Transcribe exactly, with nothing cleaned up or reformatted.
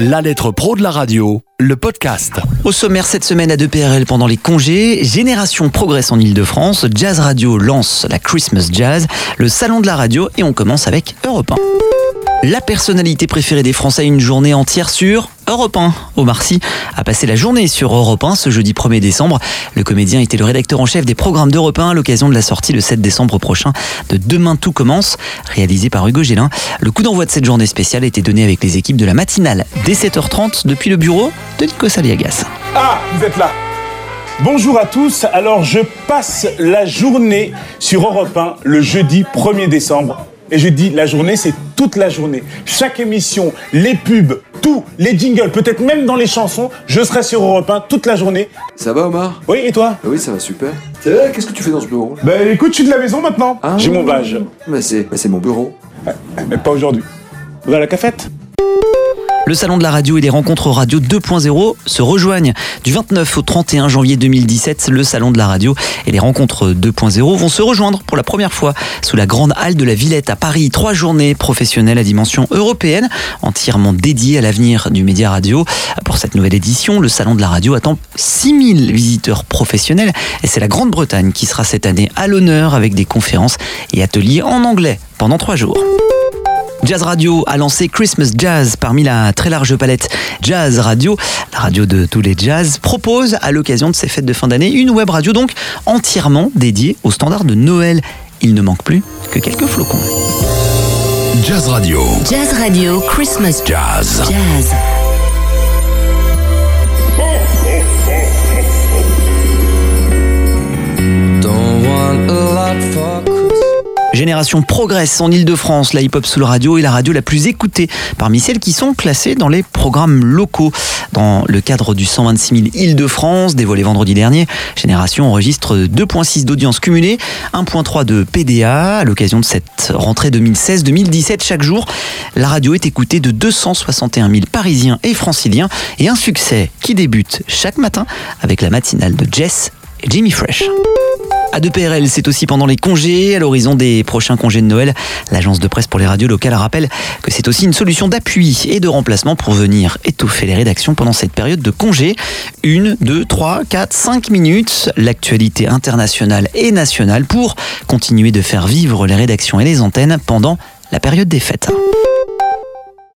La lettre pro de la radio, le podcast. Au sommaire cette semaine à deux P R L pendant les congés, Génération progresse en Ile-de-France, Jazz Radio lance la Christmas Jazz, le salon de la radio et on commence avec Europe un. La personnalité préférée des Français, une journée entière sur Europe un. Omar Sy a passé la journée sur Europe un ce jeudi premier décembre. Le comédien était le rédacteur en chef des programmes d'Europe un à l'occasion de la sortie le sept décembre prochain de Demain tout commence, réalisé par Hugo Gélin. Le coup d'envoi de cette journée spéciale a été donné avec les équipes de la matinale dès sept heures trente depuis le bureau de Nikos Aliagas. Ah, vous êtes là. Bonjour à tous. Alors, je passe la journée sur Europe un le jeudi premier décembre. Et je dis la journée, c'est toute la journée. Chaque émission, les pubs, tout, les jingles, peut-être même dans les chansons, je serai sur Europe un toute la journée. Ça va Omar ? Oui, et toi ? Ah oui, ça va super. C'est vrai, qu'est-ce que tu fais dans ce bureau ? Bah écoute, je suis de la maison maintenant. Ah, j'ai mon badge. Bah c'est, bah c'est mon bureau. Ouais, mais pas aujourd'hui. Va à la cafette. Le salon de la radio et les rencontres radio deux point zéro se rejoignent. Du vingt-neuf au trente et un janvier deux mille dix-sept, le salon de la radio et les rencontres deux point zéro vont se rejoindre pour la première fois sous la grande halle de la Villette à Paris. Trois journées professionnelles à dimension européenne, entièrement dédiées à l'avenir du média radio. Pour cette nouvelle édition, le salon de la radio attend six mille visiteurs professionnels et c'est la Grande-Bretagne qui sera cette année à l'honneur avec des conférences et ateliers en anglais pendant trois jours. Jazz Radio a lancé Christmas Jazz parmi la très large palette. Jazz Radio, la radio de tous les jazz, propose à l'occasion de ces fêtes de fin d'année une web radio donc entièrement dédiée aux standards de Noël. Il ne manque plus que quelques flocons. Jazz Radio. Jazz Radio Christmas Jazz. Jazz. Don't want a lot for Génération progresse en Ile-de-France, la hip-hop soul radio est la radio la plus écoutée parmi celles qui sont classées dans les programmes locaux. Dans le cadre du cent vingt-six mille Ile-de-France, dévoilé vendredi dernier, Génération enregistre deux virgule six d'audience cumulée, un virgule trois de P D A. À l'occasion de cette rentrée deux mille seize deux mille dix-sept, chaque jour, la radio est écoutée de deux cent soixante et un mille Parisiens et Franciliens et un succès qui débute chaque matin avec la matinale de Jess et Jimmy Fresh. À deux P R L, c'est aussi pendant les congés, à l'horizon des prochains congés de Noël. L'agence de presse pour les radios locales rappelle que c'est aussi une solution d'appui et de remplacement pour venir étoffer les rédactions pendant cette période de congés. Une, deux, trois, quatre, cinq minutes, l'actualité internationale et nationale pour continuer de faire vivre les rédactions et les antennes pendant la période des fêtes.